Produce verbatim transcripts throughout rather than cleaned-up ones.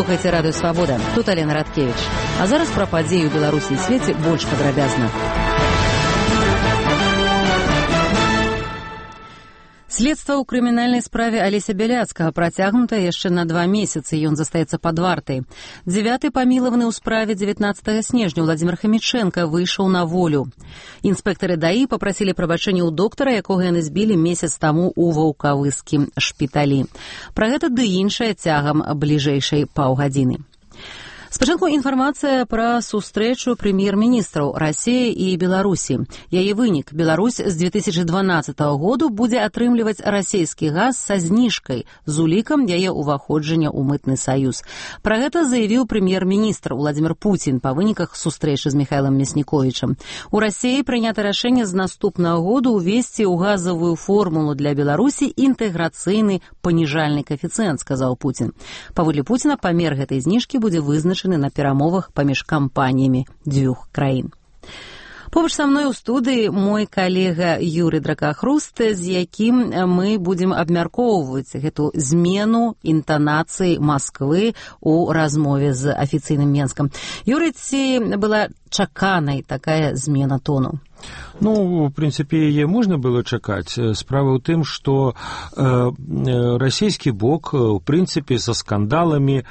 слухаеце радыё «Свабода». Тут Алена Радкевіч. А зараз пра падзеі ў Беларусі і свеце больш падрабязна. Следства ў крымінальнай справе Алеся Бяляцкага працягнута яшчэ на два месяцы. Ён застаецца пад вартай. Дзявяты памілаваны ў справе дзевятнаццатага снежня Владзімир Хамічэнка выйшаў на волю. Інспектары даі папрасілі прабачэння ў доктара, якога яны збілі месяц таму ў ваўкавыскім шпіталі. Пра гэта ды іншае цягам бліжэйшай паўгадзіны. Спачатку інфармацыя пра сустрэчу прэм'ер-міністраў Расіі і Беларусі. Яе вынік: Беларусь з две тысячы дванаццатага году будзе атрымліваць расійскі газ са зніжкай з улікам яе ўваходжання ў мытны саюз. Пра гэта заявіў прэм'ер-міністр Владзімир Пуцін па выніках сустрэчы з Міхаілам Мясніковічам. У Расіі прынята рашэнне з наступнага году ўвесці ў газавую формулу для Беларусі інтэграцыйны паніжальны каэфіцыент, сказаў Пуцін. Паводле Пуціна памер гэтай зніжкі будзе вызначаны на перамовах паміж кампаніямі дзвюх краін. Побач са мной у студыі мой калега Юрый Дракахруст, з якім мы будзем абмяркоўваць гэту змену інтанацыі Масквы ў размове з афіцыйным Менскам. Юрый, ці была чаканай такая змена тону? Ну, в принципе, яе можна было чакаць. Справа ў тым, што э, расійскі бок, в принципе, са скандаламі, э,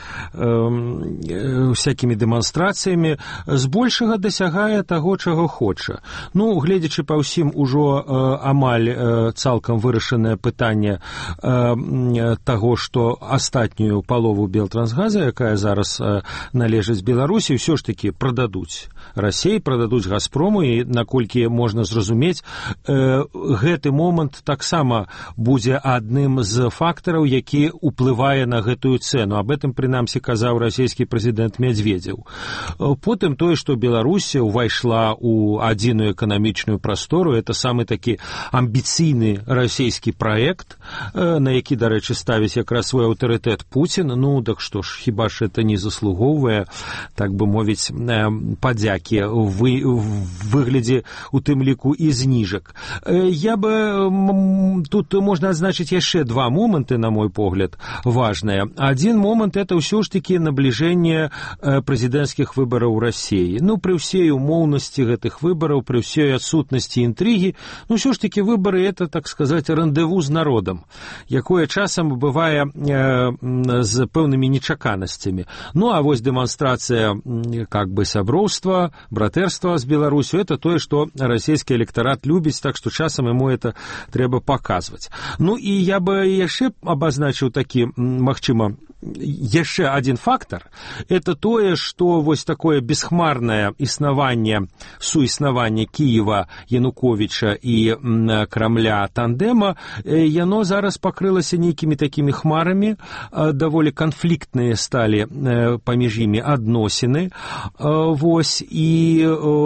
всякімі дэманстрацыямі збольшага дасягае таго, чаго хоча. Ну, гледзячы па ўсім ужо э, амаль э, цалкам вырашанае пытанне э, таго, што астатнюю палову Белтрансгаза, якая зараз э, належыць Беларусі, ўсё ж такі прададуць Расіі, прададуць Газпрому, і наколькі можна зразумець, э, гэты момант таксама будзе адным з фактараў, які ўплывае на гэтую цэну. Аб этом, прынамсі, казаў расійскі прэзідэнт Медведзеў. Потым тое, што Беларусь увайшла ў адзіную эканамічную прастору, это самы такі амбіцыйны расійскі праект, э, на які, дарэчы, ставіць якраз свой аўтарытэт Пуцін. Ну, так што ж, хіба ж это не заслугоўвае, так бы мовіць, э, падзякі вы, в выглядзе у тым ліку і зніжак. Я бы... Тут можна адзначыць яшчэ два моманты, на мой погляд, важныя. Адзін момант — это ўсё ж такі набліжэнне прэзідэнцкіх выбараў у Расіі. Ну, пры ўсей умоўнасці гэтых выбараў, пры ўсёй адсутнасці інтрыгі, ну, ўсё ж такі выбары — это, так сказаць, рандеву з народам, якое часам бывае э, з пэўнымі нечаканасцямі. Ну, а вось дэманстрацыя как бы сяброўства, братэрства з Беларусю — это тое, што расійскі электорат любіць, так што часам ему это трэба паказваць. Ну і я бы яшчэ абазначыў такі, магчыма, яшчэ адзін фактар — это тое, што вось такое бесхмарнае існаванне, суіснаванне Кіева, Януковіча і Крамля тандема, яно зараз пакрылася нейкімі такімі хмарамі, даволі канфліктныя сталі паміж імі адносіны, вось, і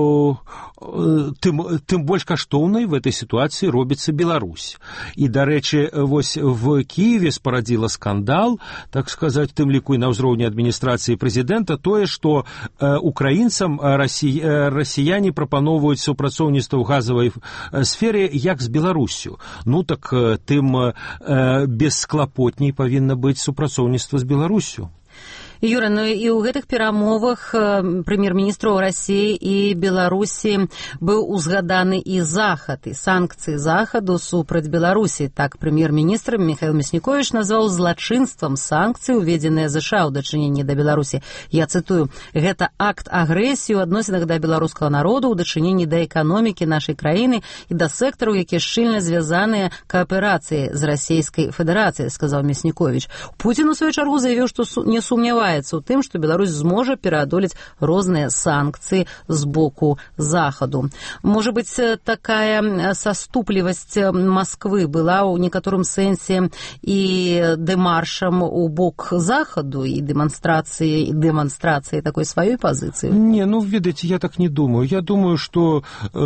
тым, тым больш каштоўнай в этой ситуации робіцца Беларусь. І, дарэчы, вось в Киеве спарадзіла скандал, так сказаць, тым ліку і на ўзроўні адміністрацыі прэзідэнта, тое, што э, украінцам расі... э, расіяне прапаноўваюць супрацоўніцтва ў газавай сфере як з Беларусю. Ну так э, тым э, бесклапотней павінна быць супрацоўніцтва з Беларусю. Юра, ну і ў гэтых перамовах прэм'ер-міністраў Расіі і Беларусі быў узгаданы і захад, і санкцыі захаду супраць Беларусі. Так прэм'ер-міністр Міхаіл Мясніковіч назваў злачынствам санкцыі, уведзеныя ЗША ў дачыненні да Беларусі. Я цытую: «Гэта акт агрэсіі ў адносінах да беларускага народу, ў дачыненні да эканомікі нашай краіны і да сектараў, якія шчыльна звязаныя кааперацыяй з Расійскай Федэрацыяй», сказаў Мясніковіч. Пуцін у сваю чаргу заявіў, што не сумняваецца у тым, што Беларусь зможа пераадолець розныя санкцыі з боку захаду. Можа быць, такая саступлівасць Масквы была ў некаторым сэнсе і дэмаршам у бок захаду, і дэманстрацыі, і дэманстрацыі такой сваёй пазіцыі? Не, ну, ведаеце, я так не думаю. Я думаю, што э,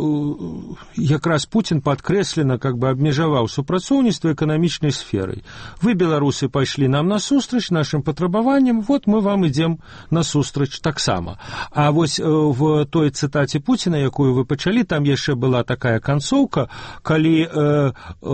якраз Пуцін падкрэслена как бы абмежаваў супрацоўніцтва эканамічнай сферай. Вы, беларусы, пайшлі нам насустрач нашым патрабаванням, пытаннем, вот мы вам ідзем насустрач таксама. А вось в той цытаце Пуціна, якую вы пачалі, там яшчэ была такая канцоўка, калі э, э,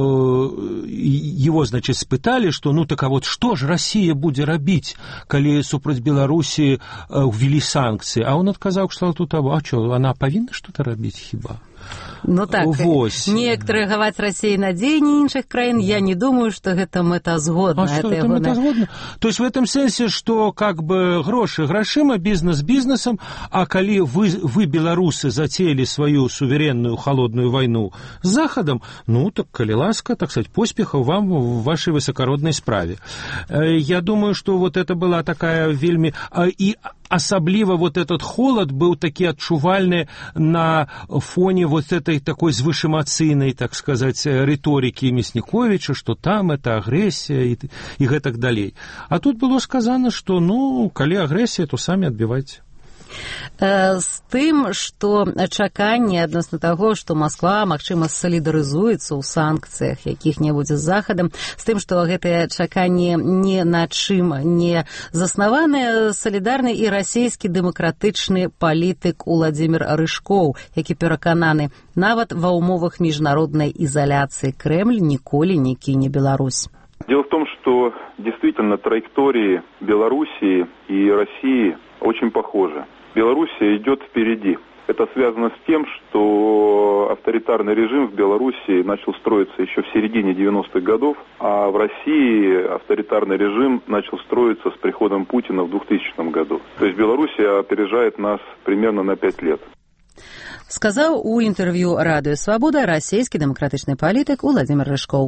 его, значит, спыталі, што ну так а вот што ж Расія будзе рабіць, калі супраць Беларусі увялі санкцыі, а он адказаў, што тут, а што, она павінна што-то рабіць хіба? Ну так, неяк рэагаваць Расіі на дзеянні іншых краін, я не думаю, што гэта мэтазгодна. А што гэта мэтазгодна? То есть в этом сэнсе, што как бы грошы грашыма, бізнес бізнесам, а калі вы, вы беларусы, зацеялі сваю суверенную холодную вайну з Захадам, ну так, калі ласка, так сказать, поспехаў вам в вашей высокородной справе. Я думаю, что вот это была такая вельмі... И особливо вот этот холод был таки адчувальны на фоне вот этой такой звышэмацыйнай, так сказать, риторики Мясніковіча, что там это агрессия и, и гэтак далей. А тут было сказано, что, ну, калі агрессия, то сами отбивайте. З тым, што чаканне адносна таго, што Масква, магчыма, салідарызуецца ў санкцыях якіх-небудзь з Захадам, з тым, што гэтае чаканне не на чым не заснаванае, салідарны і расійскі дэмакратычны палітык Уладзімір Рыжкоў, які перакананы, нават ва ўмовах міжнароднай изоляции Кремль николи не кине Беларусь. Дело в том, что действительно траектории Белоруссии и России очень похожи. Белоруссия идет впереди. Это связано с тем, что авторитарный режим в Белоруссии начал строиться еще в середине девяностых годов, а в России авторитарный режим начал строиться с приходом Путина в двухтысячном году. То есть Белоруссия опережает нас примерно на пять лет. Сказал у интервью «Радио Свобода» российский демократичный политик Уладзімір Рыжкоў.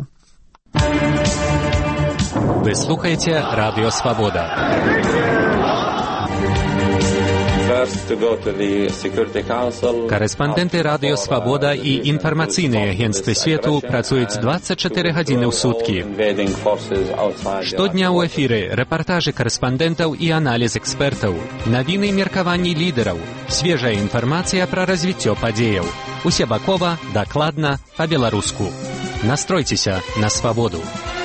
Вы слухаете «Радио Свобода». Корэспандэнты радыё «Свабода» і інфармацыйныя агенцтвы свету працуюць дваццаць чатыры гадзіны ў суткі. Штодня ў эфіры рэпартажы корэспандэнтаў і аналіз экспертаў, навіны і меркаванні лідараў, свежая інфармацыя пра развіццё падзеяў. Усебакова, дакладна, па-беларуску. Настройцеся на свабоду.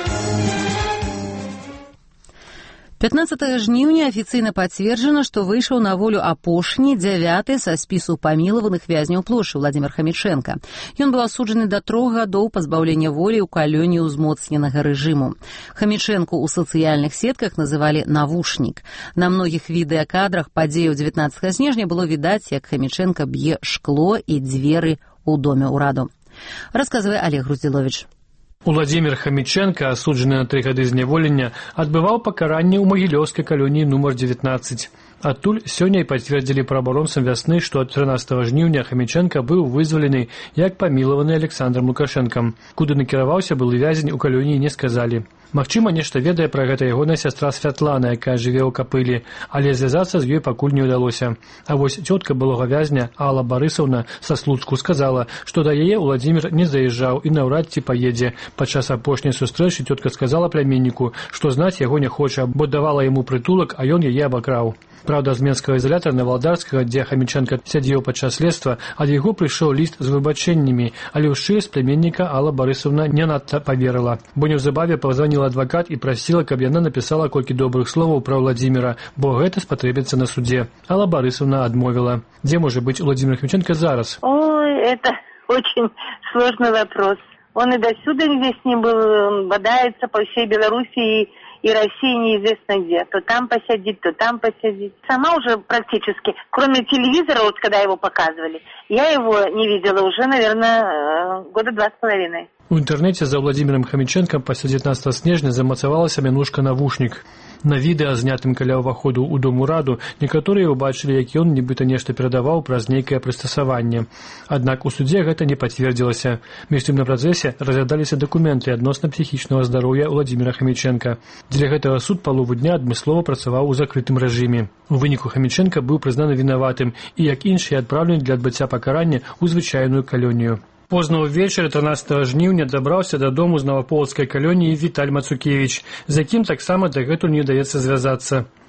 пятнадцатага жніўня афіцыйна пацверджана, што выйшаў на волю апошні дзявяты са спісу памілаваных вязняў плошчы Владзімір Хамічэнка. Ён быў асуджаны да трох гадоў пазбаўлення волі ў калоніі ўзмоцненага рэжыму. Хамічэнку ў сацыяльных сетках называлі «навушнік». На многіх відэакадрах падзеяў дзевятнаццатага снежня было відаць, як Хамічэнка б'е шкло і дзверы ў доме ўраду. Расказвае Олег Груздзіловіч. Уладзімір Хамічэнка, асуджаны на тры гады зняволення, адбываў пакаранне ў магілёўскай калоніі нумар дзевятнаццаць. Адтуль сёння і пацвердзілі праабаронцам вясны, што ад трынаццатага жніўня Хамічэнка быў вызвалены як памілаваны Александром Лукашэнкам. Куды накіраваўся былы вязень, у калоніі не сказалі. Магчыма, нешта ведае пра гэта ягоная сястра Святлана, якая жыве ў Капылі, але звязацца з ёй пакуль не ўдалося. А вось цётка былога вязня Алла Барысаўна са Слуцку сказала, што да яе Уладзімір не заязджаў і наўрад ці паедзе. Падчас апошняй сустрэчы цётка сказала пляменніку, што знаць яго не хоча, бо давала яму прытулак, а ён яе абакраў. Праўда, з менскага ізалятара Навалдарскага, дзе Хамічэнка сядзеў падчас следства, ад яго прыйшоў ліст з выбачэннямі, але ў шчырасць пляменніка Алла Барысаўна не надта паверыла, бо неўзабаве пазваніла адвакат і прасіла, каб яна напісала колькі добрых словаў пра Уладзіміра, бо гэта спатрэбіцца на суде. Алла Барысаўна адмовіла. Дзе можа быць Уладзімір Хамічэнка зараз? Ой, это очень сложный вопрос. Он и досюда здесь не был, он бодается по всей Белоруссии и России неизвестно где. То там посидит, то там посидит. Сама уже практически, кроме телевизора, вот когда его показывали, я его не видела уже, наверное, года два с половиной. У інтэрнэце за Уладзімірам Хамічэнкам пасля дзевятнаццатага снежня замацавалася мянушка «навушнік». На відэа, знятым каля ўваходу ў дом ураду, некаторыя ўбачылі, як ён нібыта нешта перадаваў праз нейкае прыстасаванне. Аднак у судзе гэта не пацвердзілася. Між тым на працэсе разглядаліся дакументы адносна псіхічнага здароўя Уладзіміра Хамічэнка. Дзеля гэтага суд палову дня адмыслова працаваў у закрытым рэжыме. У выніку Хамічэнка быў прызнаны вінаватым і, як іншыя, адпраўлены для адбыцця пакарання ў звычайную калонію. Позна ўвечары трынаццатага жніўня дабраўся дадому з наваполацкай калоніі Віталь Мацукевіч, з якім таксама дагэтуль не ўдаецца звязацца.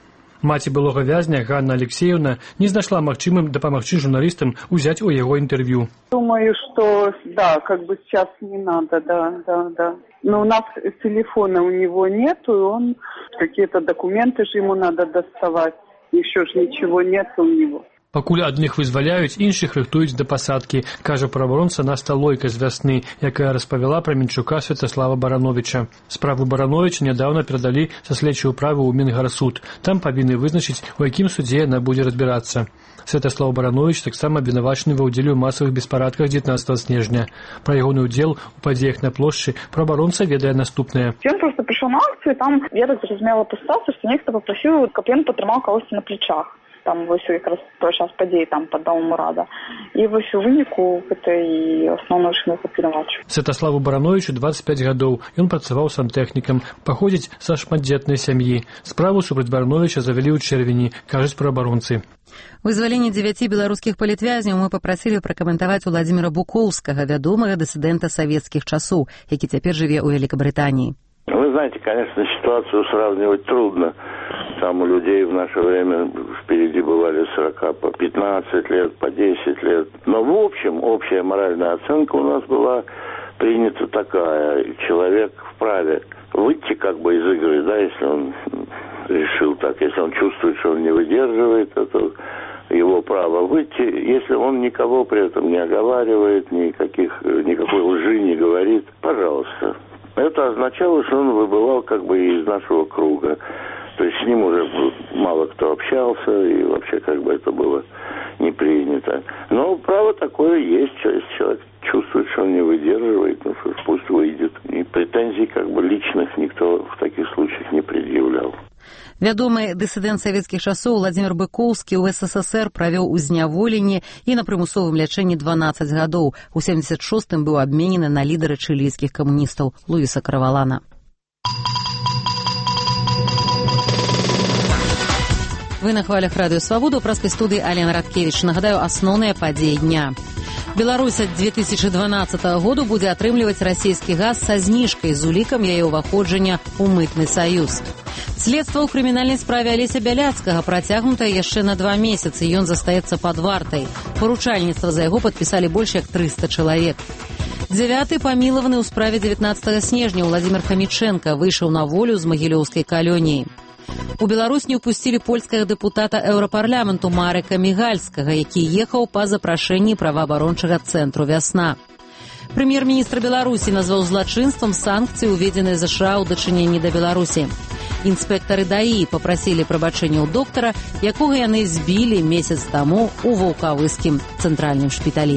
Маці былога вязня Ганна Алексеевна не знайшла магчымым дапамагчы журналістам узяць у яго інтэрв'ю. Думаю, что да, как бы сейчас не надо, да, да, да. Но у нас телефона у него нету, и он какие-то документы же ему надо доставать. Еще же ничего нет у него. Пакуль адных вызваляюць, іншых рыхтуюць да пасадкі, кажа праваабаронца Наста Лойка з Вясны, якая распавяла пра Мінчука Святаслава Барановича. Справу Барановича нядаўна перадалі са следчай управы ў Мінгарсуд. Там павінны вызначыць, у якім судзе яна будзе разбірацца. Святаслав Баранович таксама абвінавачаны ва ўдзеле ў масавых беспарадках дзевятнаццатага снежня. Пра ягоны ўдзел у падзеях на плошчы праваабаронца ведае наступнае. Ён просто прыйшоў на акцыю, там я так зразумела па сітуацыі, што нехта папрасіў, каб ён патрымаў кагосьці на плечах. Там вось якраз той час падзей там пад домам урада. І вось у выніку гэта і асноўны шмат абвінавачваць. Святаславу Барановичу дваццаць пяць гадоў. Ён працаваў сантэхнікам, паходзіць са шматдзетнай сям'і. Справу супраць Барановича завялі ў чэрвені, кажуць праабаронцы. Вызваленне дзевяці беларускіх палітвязняў мы папрасілі пракаментаваць Уладзіміра Букоўскага, вядомага дысідэнта савецкіх часоў, які цяпер жыве ў Великобритании. Вы знаете, конечно, ситуацию сравнивать трудно. Там у людей в наше время впереди бывали сорока по пятнадцать лет, по десять лет. Но в общем, общая моральная оценка у нас была принята такая. Человек вправе выйти как бы из игры, да, если он решил так. Если он чувствует, что он не выдерживает, это его право выйти. Если он никого при этом не оговаривает, никаких, никакой лжи не говорит, пожалуйста. Это означало, что он выбывал как бы из нашего круга. То есть с ним уже мало кто общался, и вообще как бы это было не принято. Но право такое есть, если человек чувствует, что он не выдерживает, ну что ж, пусть выйдет. И претензий как бы личных никто в таких случаях не предъявлял. Вядомы дысідэнт савецкіх часоў Уладзімір Быкоўскі ў СССР правёў у зняволенні і на прымусовым лячэнні дванаццаць гадоў. У сямдзесят шостым быў абменены на лідара чылійскіх камуністаў Луіса Каравалана. Вы на хвалях радыё Свабода, ў праскай студыі Алена Радкевіч. Нагадаю, асноўныя падзеі дня. Беларусь ад две тысячи дванаццатага году будзе атрымліваць расійскі газ са зніжкай з улікам яе ўваходжання ў мытны саюз. Следства ў крымінальнай справе Алеся Бяляцкага працягнутае яшчэ на два месяцы. Ён застаецца пад вартай. Паручальніцтва за яго падпісалі больш як трыста чалавек. Дзявяты памілаваны ў справе дзевятнаццатага снежня Уладзімір Хамічэнка выйшаў на волю з магілёўскай калоніі. У Беларусь не ўпусцілі польскага дэпутата Еўрапарламенту Марека Мігальскага, які ехаў па запрашэнні праваабарончага цэнтру «Вясна». Прэм'ер-міністр Беларусі назваў злачынствам санкцыі, уведзеныя ЗША ў дачыненні да Беларусі. Інспектары ДАІ папрасілі прабачэння ў доктара, якога яны збілі месяц таму ў ваўкавыскім цэнтральным шпіталі.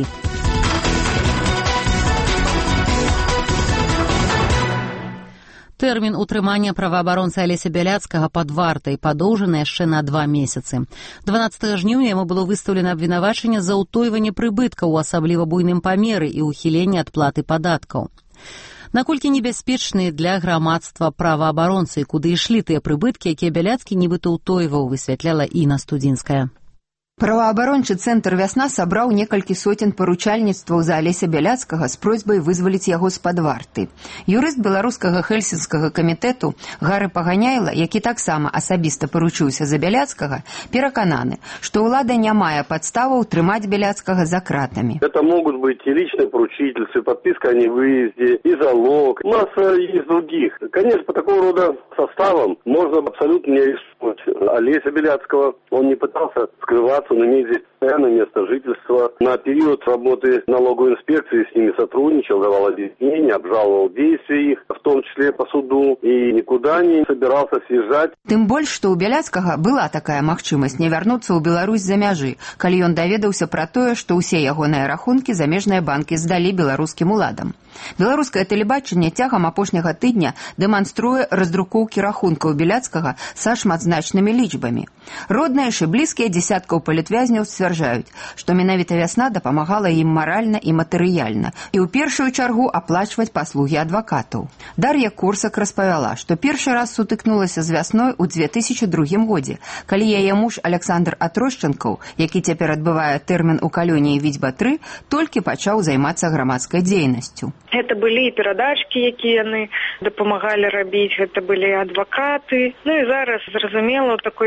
Тэрмін утрымання праваабаронцы Алеся Бяляцкага пад вартай падоўжаны яшчэ на два месяцы. дванаццатага жніўня яму было выстаўлена абвінавачанне за ўтойванне прыбыткаў у асабліва буйным памеры і ўхіленне ад платы падаткаў. Наколькі небяспечныя для грамадства праваабаронцы і куды ішлі тыя прыбыткі, якія Бяляцкі нібыта ўтойваў, высвятляла Інна Студзінская. Праваабарончы цэнтр «Вясна» сабраў некалькі соцень паручальніцтваў за Алеся Бяляцкага з просьбай вызваліць яго з-пад варты. Юрыст беларускага хельсінскага камітэту Гары Паганяйла, які таксама асабіста паручыўся за Бяляцкага, перакананы, што ўлада не мае падставаў трымаць Бяляцкага за кратамі. Это могут быть и личные поручительства, подписка о невыезде, и залог, масса из других. Конечно, по такого рода составам можно абсолютно не рискнуть. Олеся Бяляцкого, он не пытался скрываться, он имеет здесь постоянное место жительства. На период работы налоговой инспекции с ними сотрудничал, давал объяснения, обжаловал действия их, в том числе по суду, и никуда не собирался съезжать. Тым больш, што ў Бяляцкага была такая магчымасць не вярнуцца ў Беларусь за мяжы, калі ён даведаўся пра тое, што ўсе ягоныя рахункі замежныя банкі здалі беларускім уладам. Беларускае тэлебачанне цягам апошняга тыдня дэманструе раздрукоўкі рахункаў Бяляцкага са шматзначнымі лічбамі. Родныя ж і блізкія дзесяткаў палітвязняў сцвярджаюць, што менавіта «Вясна» дапамагала ім маральна і матэрыяльна і ў першую чаргу аплачваць паслугі адвакатаў. Дар'я Курсак распавяла, што першы раз сутыкнулася з «Вясной» у две тысячи другім годзе, калі яе муж Александр Атрошчанкаў, які цяпер адбывае тэрмін у калоніі Віцьба тры, толькі пачаў займацца грамадскай дзейнасцю. Гэта былі і перадачкі, якія яны дапамагалі рабіць, гэта былі адвакаты. Ну і зараз, зразумела, у такой цяжкай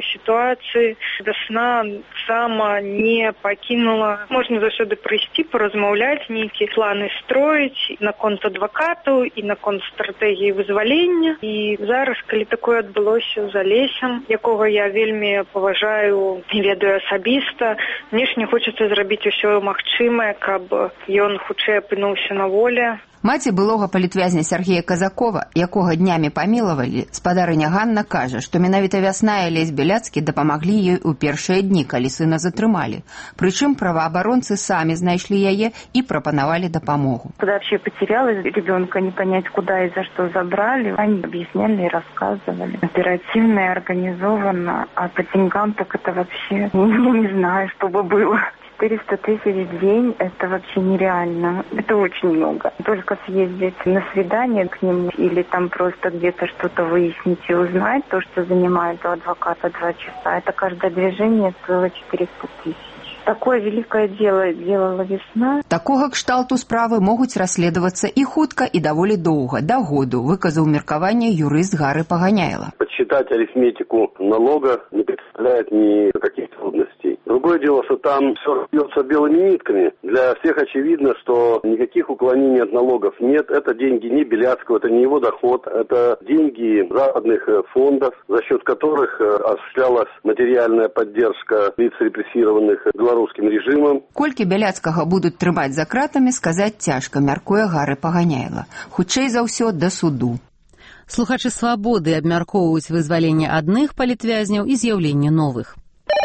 ситуации. Весна сама не покинула. Можно заўсёды прыйсці, поразмаўляць, нейкія планы строіць наконт адвакату і наконт стратэгіі вызвалення. І зараз, калі такое адбылося з Алесем, якога я вельмі паважаю і ведаю асабіста, мне ж не хочацца зрабіць усё магчымае, каб ён хутчэй апынуўся на волі. Маці былога палітвязня Сергея Казакова, якога днямі памілавалі, спадарыня Ганна кажа, што менавіта Вясна і Алесь Беляцкі дапамаглі ёй у першыя дні, калі сына затрымалі. Прычым праваабаронцы самі знайшлі яе і прапанавалі дапамогу. Когда вообще потеряла ребенка, не понять, куда и за что забрали, они объясняли и рассказывали. Оперативно и организованно, а по деньгам так это вообще, я не знаю, что бы было. четыреста тысяч в день – это вообще нереально. Это очень много. Только съездить на свидание к ним или там просто где-то что-то выяснить и узнать, то, что занимает у адвоката два часа, это каждое движение стоило четыреста тысяч. Такое великое дело делала Весна. Такога кшталту справы могуць расследавацца і хутка, і даволі доўга, да году, выказаў меркаванне юрыст Гары Паганяйла. Подсчитать арифметику налога не представляет никаких трудностей. Другое дело, что там все бьется белыми нитками. Для всех очевидно, что никаких уклонений от налогов нет. Это деньги не Беляцкого, это не его доход. Это деньги западных фондов, за счет которых осуществлялась материальная поддержка лиц репрессированных белорусским режимом. Колькі Беляцкага будуць трымаць за кратамі, сказаць цяжка, мяркуе Гары Паганяйла. Хутчэй за ўсё да суду. Слухачы «Свабоды» абмяркоўваюць вызваленне адных палітвязняў і з'яўленне новых.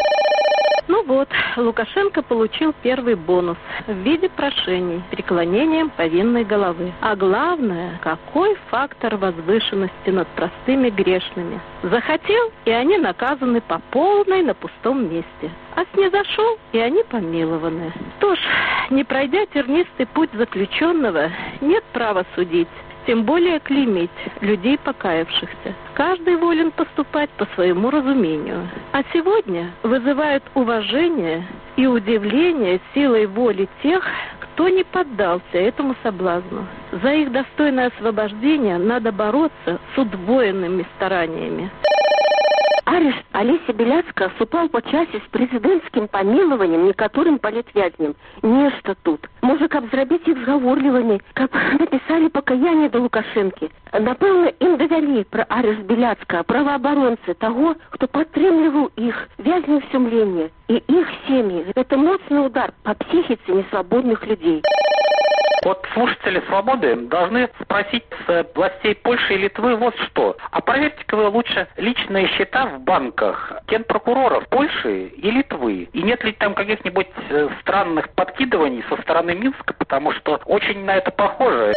Ну вот, Лукашенко получил первый бонус в виде прошений, преклонением повинной головы. А главное, какой фактор возвышенности над простыми грешными. Захотел, и они наказаны по полной на пустом месте. А снизошел, и они помилованы. Что ж, не пройдя тернистый путь заключенного, нет права судить. Тем более клеймить людей покаявшихся. Каждый волен поступать по своему разумению. А сегодня вызывают уважение и удивление силой воли тех, кто не поддался этому соблазну. За их достойное освобождение надо бороться с удвоенными стараниями. Арешт Алеся Беляцкага супаў па часе з прэзідэнцкім памілаваннем некаторым палітвязням. Нешта тут. Можа, каб зрабіць іх згаворлівымі, каб напісалі пакаянне да Лукашэнкі. Напэўна, ім давялі пра арешт Беляцкага праваабаронцы таго, хто падтрымліваў іх вязняў сумлення. І іх сем'і. Это моцны удар па психице несвободных людей. Вот слушатели «Свободы» должны спросить с властей Польши и Литвы вот что. А проверьте-ка вы лучше личные счета в банках генпрокуроров Польши и Литвы. И нет ли там каких-нибудь странных подкидываний со стороны Минска, потому что очень на это похоже.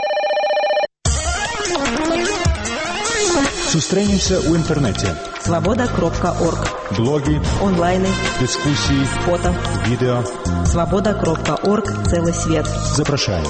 Сустрэнемся ў інтэрнэце. свобода кропка орг. Блоги, онлайны, дискуссии, фото, видео. свобода кропка орг. Целый свет. Запрашаю.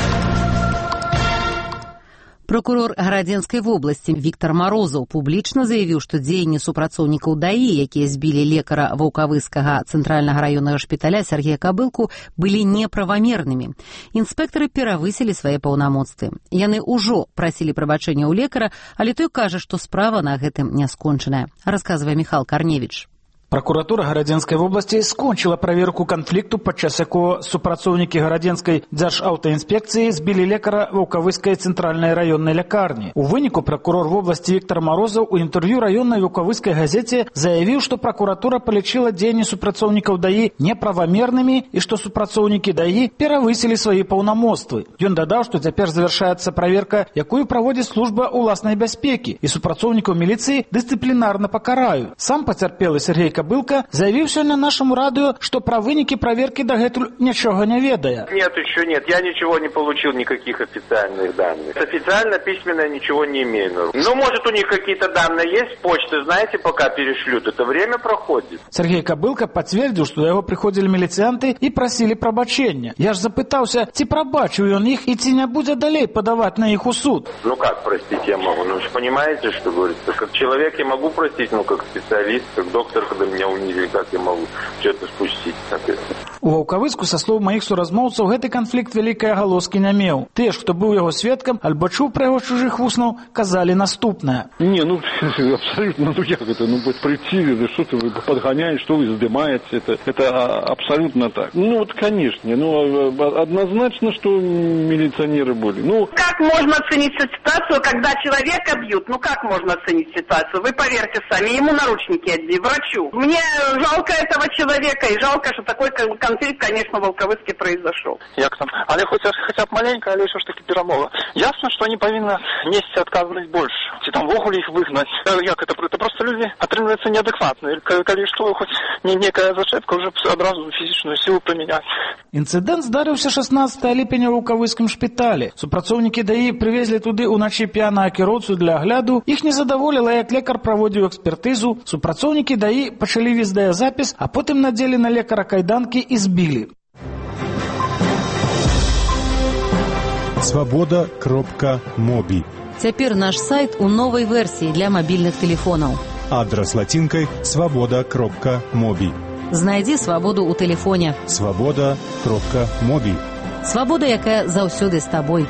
Прокурор Гарадзенскай вобласці Віктор Марозаў публічна заявіў, што дзеянні супрацоўнікаў ДАІ, якія збілі лекара ваўкавыскага цэнтральнага раённага шпіталя Сергея Кабылку, былі неправамернымі. Інспектары перавысілі свае паўнамоцтвы. Яны ўжо прасілі прабачэння ў лекара, але той кажа, што справа на гэтым не скончаная. Расказвае Міхал Карневіч. Прокуратура Гарадзенскай вобласці скончыла праверку канфлікту, падчас якога супрацоўнікі Гарадзенскай дзяржаўтаінспекцыі збілі лекара ваўкавыскай цэнтральнай раённай лякарні. У выніку прокурор вобласці Віктор Марозаў у інтэрв'ю раённай ваўкавыскай газеце заявіў, што прокуратура палічыла дзеянні супрацоўнікаў ДАІ неправамернымі і што супрацоўнікі ДАІ перавысілі свае паўнамоцтвы. Ён дадаў, што цяпер завяршаецца праверка, якую праводзіць служба ўласнай бяспекі, і супрацоўнікаў міліцыі дысцыплінарна пакараюць. Сам пацярпелы Сергей Кабылка заявил сегодня нашему радио, что про выники проверки дагэтуль ничего не ведая. Нет, еще нет. Я ничего не получил, никаких официальных данных. Официально, письменно ничего не имею. Ну, может, у них какие-то данные есть, почты, знаете, пока перешлют. Это время проходит. Сергей Кабылка подтвердил, что до его приходили милицианты и просили пробачения. Я ж запытался, ці пробачил он их и ці не будет далей подавать на их у суд. Ну, как простить я могу? Ну, вы же понимаете, что говорится. Как человек я могу простить, ну, как специалист, как доктор, когда меня унизили, как я могу все это спустить, соответственно. У Ваўкавыску, са слоў маіх суразмоўцаў, гэты канфлікт вялікай агалоскі не меў. Тыя, хто быў яго сведкам, альбо чуў пра яго чужых вуснаў, казалі наступнае. Не, ну, абсолютно, ну як это, ну, прийти, что ты вы подгоняете, что вы сдымаете, это, это абсолютно так. Ну, вот, конечно, ну, однозначно, что милиционеры были. Ну, как можно оценить ситуацию, когда человека бьют? Ну, как можно оценить ситуацию? Вы поверьте сами, ему наручники одни, врачу. Мне жалко этого человека, и жалко, что такой конфликт, конечно, в Волковыске произошел. Як там? Але хотя, хотя б маленько, але все ж таки перемога. Ясно, что они повинны нести отказывать больше. Ці там вогуле их выгнать. Як это? Это просто люди отрываются неадекватные. Коли что, хоть не некая зачепка, уже одразу физическую силу применять. Інцыдэнт здарыўся шаснаццатага ліпеня ў Ваўкавыскім шпіталі. Супрацоўнікі ДАІ прывезлі туды ўначы п'янага кіроўцу для агляду. Іх не задаволіла, як лекар праводзіў экспертызу. Супрацоўнікі ДАІ пачалі відэазапіс, а потым надзелі на лекара кайданкі і збілі. Свабода кропка моби. Цяпер наш сайт у новай версіі для мабільных тэлефонаў. Адрас лацінкай свабода кропка моби. Знайдзі свабоду ў тэлефоне. Свабода кропка моби. Свабода, якая заўсёды з табой.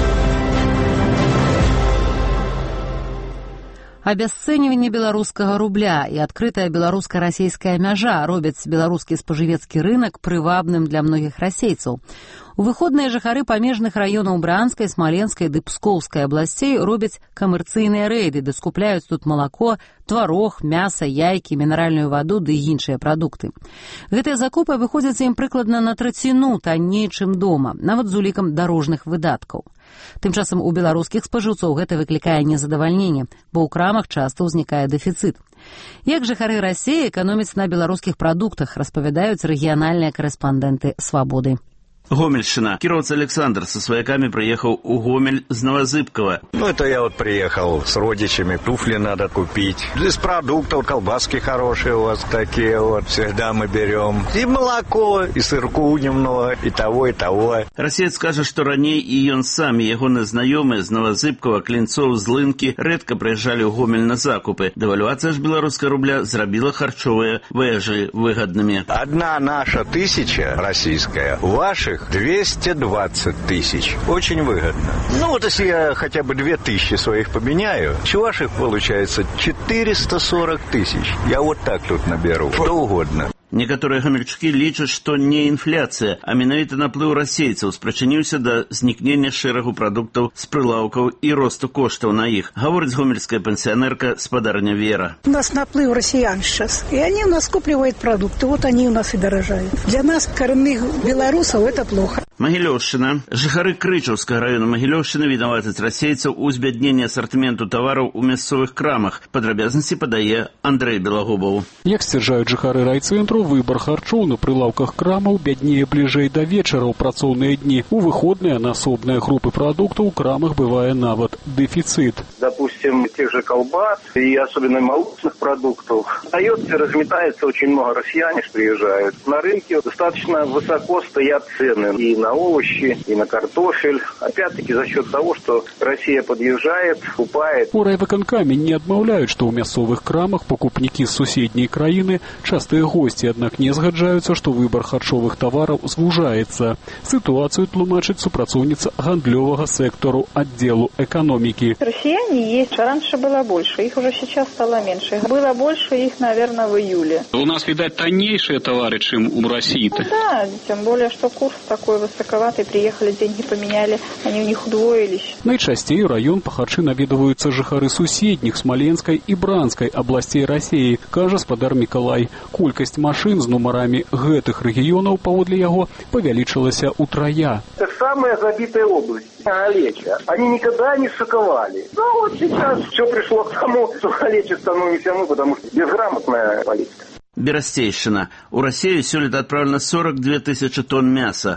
Абясцэньванне беларускага рубля і адкрытая беларуска-расейская мяжа робяць беларускі спажывецкі рынак прывабным для многіх расейцаў. У выходныя жыхары памежных раёнаў Бранскай, Смаленскай ды Пскоўскай абласцей робяць камерцыйныя рэйды, ды скупляюць тут малако, тварог, мяса, яйкі, мінеральную ваду ды іншыя прадукты. Гэтыя закупы выходзяцца ім прыкладна на траціну танней, чым дома, нават з улікам дарожных выдаткаў. Тым часам у беларускіх спажыўцоў гэта выклікае незадавальненне, бо ў крамах часта ўзнікае дэфіцыт. Як жыхары Расіі эканомяць на беларускіх прадуктах, распавядаюць рэгіянальныя карэспандэнты «Свабоды». Гомельщина. Кировец Александр со свояками приехал у Гомель с Новозыбкова. Ну, это я вот приехал с родичами, туфли надо купить. Из продуктов колбаски хорошие у вас такие вот, всегда мы берем. И молоко, и сырку немного, и того, и того. Расеец скажет, что ранее и он сам, и его знакомые из Новозыбкова, Клинцов, Злынки редко приезжали в Гомель на закупы. Девальвация ж белорусского рубля зробила харчовые вежи выгодными. Одна наша тысяча российская, ваших двести двадцать тысяч. Очень выгодно. Ну вот если я хотя бы две тысячи своих поменяю, ваших получается четыреста сорок тысяч. Я вот так тут наберу. Что угодно. Некоторые гомельчукі лічаць, што не інфляцыя, а менавіта наплыў расейцаў спрычыніўся да знікнення шэрагу прадуктаў з прылаўкаў і росту коштаў на іх, гаворыць гомельская пенсионерка спадарня Вера. У нас наплыв россиян сейчас, и они у нас скупливают продукты, вот они у нас и дорожают. Для нас, коренных белорусов, это плохо. Магілёўшчына. Жыхары Крычаўскага району Магілёўшчыны вінавацяць расейцаў у збядненні асартыменту тавараў у мясцовых крамах. Падрабязнасці падае Андрэй Белагубаў. Як сцвярджаюць жыхары райцэнтру, выбор харчоў на прылаўках крамаў бяднее бліжэй да вечара ў працоўныя дні. У выходныя на асобныя групы прадуктаў у крамах бывае нават дэфіцыт. Допустим, тех же колбас и особенно молочных продуктов. Остается, разметается очень много россияне, что приезжают. На рынке достаточно высоко стоят цены и на овощи, и на картофель. Опять-таки за счет того, что Россия подъезжает, купает. У райвыканкаме не адмаўляюць, што ў мясцовых крамах пакупнікі з суседняй краіны частыя госці, аднак не згаджаюцца, што выбар харчовых тавараў звужаецца. Ситуацию тлумачыць супрацоўніца гандлёвага сектару аддзелу экономики. Россияне есть. Раньше было больше, их уже сейчас стало меньше. Было больше их, наверное, в июле. У нас, видать, тоннейшие товары, чем у России-то. Ну, да, тем более, что курс такой высоковатый. Приехали, деньги поменяли, они у них удвоились. Найчасцей раён па харчы наведваюцца жыхары суседніх Смоленскай і Бранскай абласцей Рассіі, кажа спадар Мікалай. Колькасць машин з нумарамі гэтых рэгіёнаў, паводле яго, павялічылася утрая. Это самая забитая область. Галеча. Они никогда не шоковали. Ну вот сейчас все пришло к тому, что Галеча становимся мы, потому что безграмотная политика. Берастейшчына. У Россию сёлета отправлено сорок две тысячи тонн мяса.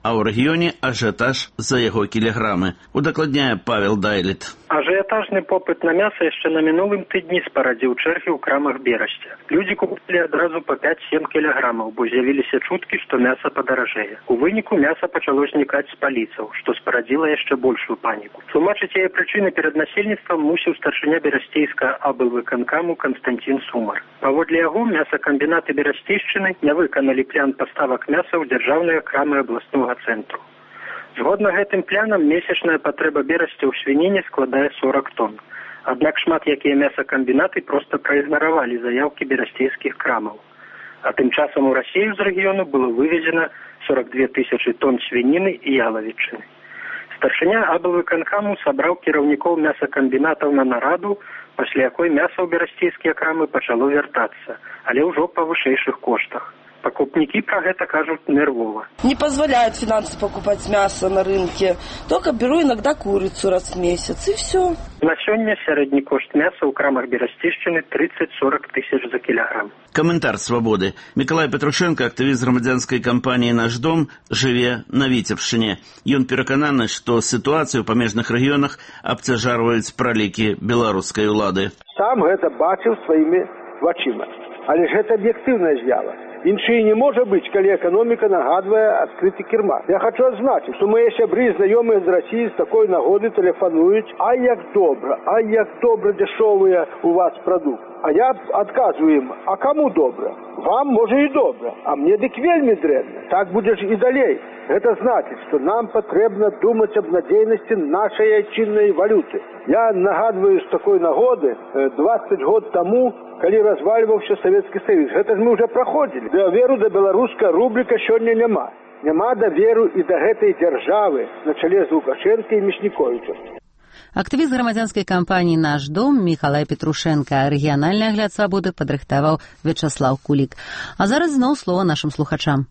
а ў рэгіёне ажыятаж за яго кілаграмы. Удакладняе Павел Дайлет. Ажыятажны попыт на мяса яшчэ на мінулым тыдні спарадзіў чэргі ў крамах Берасця. Людзі купілі адразу па пяць-сем кілаграмаў, бо з'явіліся чуткі, што мяса падаражэе. У выніку мяса пачало знікаць з паліцаў, што спарадзіла яшчэ большую паніку. Тлумачыць яе прычыны перад насельніцтвам мусіў старшыня берасцейскага аблвыканкаму Константин Сумар. Паводле яго, мясакамбінаты Берасцейшчыны не выканалі план паставак мяса ў дзяржаўныя крамы абласнога цэнтру. Згодна гэтым планам, месячная патрэба Берасця ў свініне складае сорок тонн. Аднак шмат якія мясакамбінаты проста праігнаравалі заяўкі берасцейскіх крамаў. А тым часам у Расію з рэгіёну было вывезена сорок две тысячы тонн свініны і ялавічыны. Старшыня аблвыканкаму сабраў кіраўнікоў мясакамбінатаў на нараду, пасля якой мяса ў берасцейскія крамы пачало вяртацца, але ўжо па вышэйшых коштах. Покупники про это кажут нервово. Не позволяют финансово покупать мясо на рынке. Только беру иногда курицу раз в месяц, и все. На сегодня средний кошт мяса у крамах Берасцейшчыны тридцать-сорок тысяч за килограмм. Коментар «Свободы». Миколай Петрушенко, активист громадянской компании «Наш дом», живе на Витебщине. Ён перакананы, что ситуацию в памежных регионах абцяжарваюць пролікі беларускай улады. Сам гэта бачыў сваімі вачыма. Але ж гэта аб'ектыўная з'ява. Іншай не можа быць, калі эканоміка нагадвае адкрыты кірмаш. Я хочу адзначыць, што мае сябры і знаёмыя з Расіі з такой нагоды тэлефануюць: «А як добра, а як добра дзешовыя у вас прадукты». А я адказваю ім: «А каму добра? Вам, можа, і добра, а мне дык вельмі дрэнна. Так будзе ж і далей». Гэта значыць, што нам патрэбна думаць аб надзейнасці нашай айчыннай валюты. Я нагадваю з такой нагоды дваццаць год таму, калі развальваўся Савецкі Саюз. Гэта ж мы ўжо праходзілі. Даверу да беларускага рубліка сёння няма. Няма даверу і да гэтай дзяржавы на чале з Лукашэнка і Мішніковічам. Активист громадянской компании «Наш дом» Миколай Петрушенко. Региональный огляд «Свободы» подрыхтовал Вячеслав Кулик. А зараз зноў слово нашим слухачам.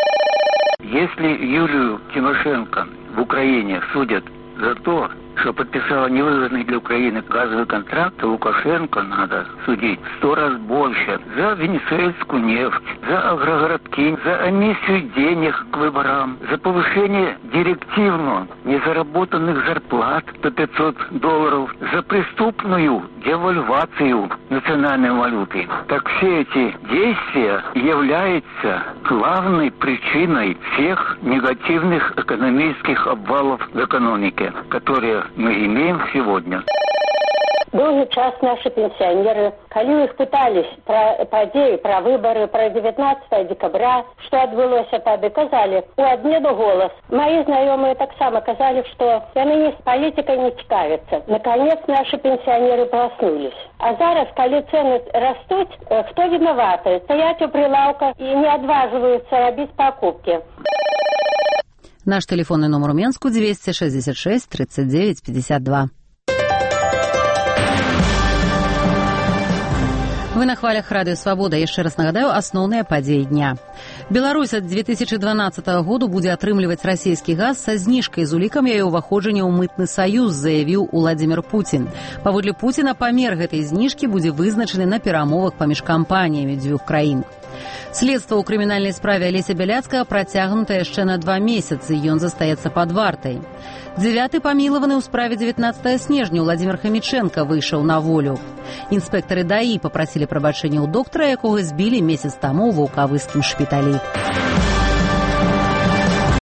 Если Юлию Тимошенко в Украине судят за то, что подписала невыгодный для Украины газовый контракт, то Лукашенко надо судить в сто раз больше за венесуэльскую нефть, за агрогородки, за эмиссию денег к выборам, за повышение директивно незаработанных зарплат до пятьсот долларов, за преступную девальвацию национальной валюты. Так все эти действия являются главной причиной всех негативных экономических обвалов в экономике, которые мы имеем сегодня. Долгий час наши пенсионеры, когда их пытались про подеи, про выборы, про девятнадцатое декабря, что отбылось тады, казали, у аднеду голос. Мои знакомые так само казали, что они с политикой не цікавятся. Наконец наши пенсионеры проснулись. А зараз, когда цены растут, кто виноваты? Стоять у прилавка и не отваживаются робить покупки. Наш телефонный номер в Минску двести шестьдесят шесть тридцать девять пятьдесят два. Вы на хвалях радыё «Свабода». Яшчэ раз нагадаю асноўныя падзеі дня. Беларусь ад две тысячи дванаццатага году будзе атрымліваць расійскі газ са зніжкай з улікам яе ўваходжання ў мытны саюз, заявіў Уладзімір Пуцін. Паводле Пуціна памер гэтай зніжкі будзе вызначаны на перамовах паміж кампаніямі дзвюх краін. Следства ў крымінальнай справе Алеся Бяляцкага працягнута яшчэ на два месяцы, ён застаецца пад вартай. Дзявяты памілаваны ў справе дзевятнаццатага снежня Владзімир Хамічэнка выйшаў на волю. Інспектары даі папрасілі прабачэння ў доктара, якога збілі месяц таму ў ваўкавыскім шпіталі.